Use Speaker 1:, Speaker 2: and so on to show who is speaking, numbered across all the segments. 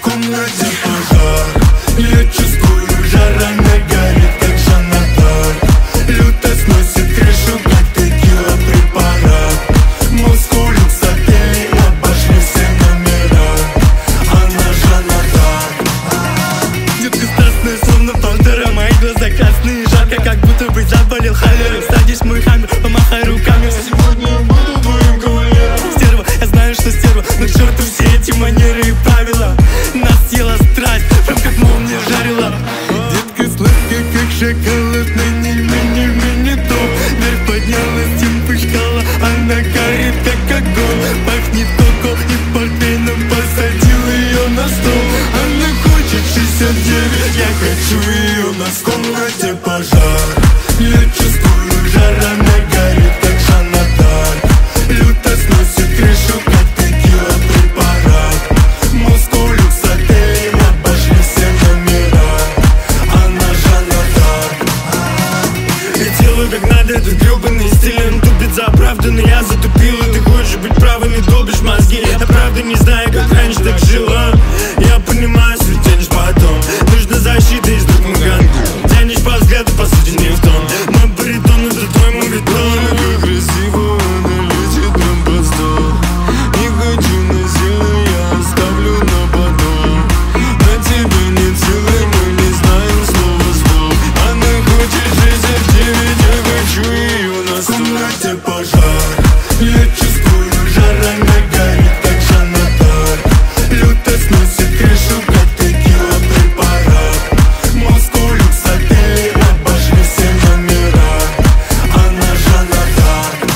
Speaker 1: комнате пожар. Я чувствую, жар, она горит, как Жанна Дарк. Люто сносит крышу, как текила препарат. Москву, люкс, отели, обошли все номера. Она Жанна Дарк.
Speaker 2: Детка страстная, словно пантера. Мои глаза красные, жарко, как будто бы заболел холерой. Садись в мой хаммер, помахай руками.
Speaker 1: Сегодня я буду твоим кавалером.
Speaker 2: Стерва, я знаю, что стерва, но к черту все эти манеры и правила. Нас съела страсть, прям как молния жарила.
Speaker 1: Детка сладкая, как шоколад, на ней мини-мини-топ. Вверх поднялась, темпы шкала, она горит, как огонь. Пахнет коко и портвейном, посадил ее на стол. Она хочет 69, я хочу ее на стол. В комнате пожар, я чувствую жар, она горит, как Жанна Дарк. Люто сносит крышу, как текила препарат. Москву, люкс, отели, обошли все номера. Она Жанна Дарк.
Speaker 2: Я делаю как надо, этот гребаный стиль. Он тупит за правду, но я затупил. И ты хочешь быть правым и долбишь мозги. Я правда не знаю, как раньше так жила. Я понимаю, что тянешь потом. Нужна защита из друг Муганга. Тянешь по взгляду, по сути не в тон. Мой баритон, это твой мувитон.
Speaker 1: Как красиво она летит прям под стол. Не хочу насильно, я оставлю на потом. На тебя нет силы, мы не знаем слова слов. Она хочет 69, я хочу ее на стол. В комнате пожар, я чувствую жар, она горит, как Жанна Дарк. Люто сносит крышу, как текила препарат. Москву, люкс, отели, обошли все номера. Она Жанна Дарк.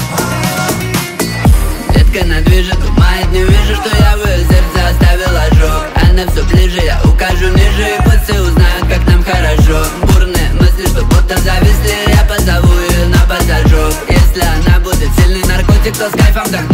Speaker 3: Детка она движет, думает, не вижу, что я в ее сердце оставил ожог. Она все ближе, я укажу ниже, и пусть все узнают, как нам хорошо. Бурные мысли, что будто зависли, я позову ее на пассажок. Если она будет сильный наркотик, то с кайфом вдохну.